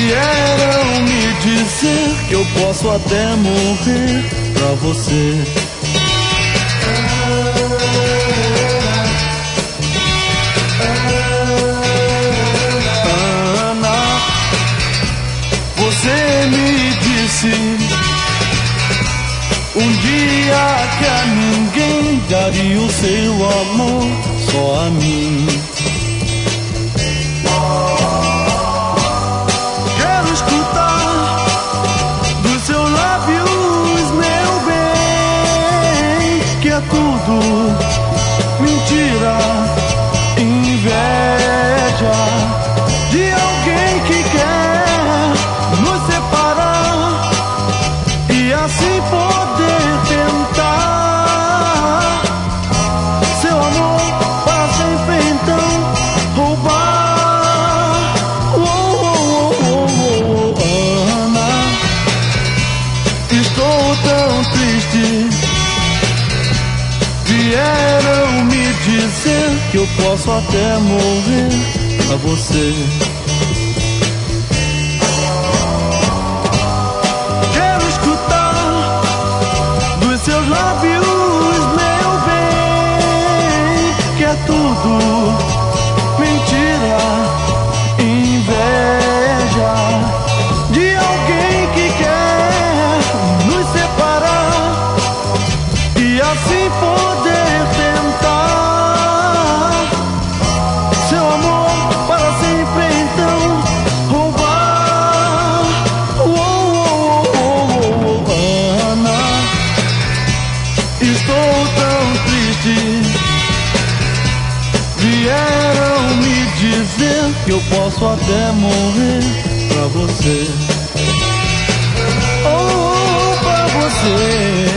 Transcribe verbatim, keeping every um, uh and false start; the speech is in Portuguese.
Vieram me dizer que eu posso até morrer pra você. Ana, você me disse um dia que a ninguém daria o seu amor, só a mim. Quero escutar dos seus lábios, meu bem, que é tudo mentira, inveja de alguém que quer nos separar e assim poder tentar seu amor para sempre, então roubar. Oh, oh, oh, oh, oh, Ana, estou tão triste. Vieram me dizer que eu posso até morrer pra você. Quero escutar dos seus lábios, meu bem, que é tudo mentira, inveja de alguém que quer nos separar e assim poder tentar seu amor para sempre, então roubar. Oh, oh, oh, oh, oh, Ana, estou tão triste. Vieram me dizer que eu posso até morrer pra você. Oh, pra você.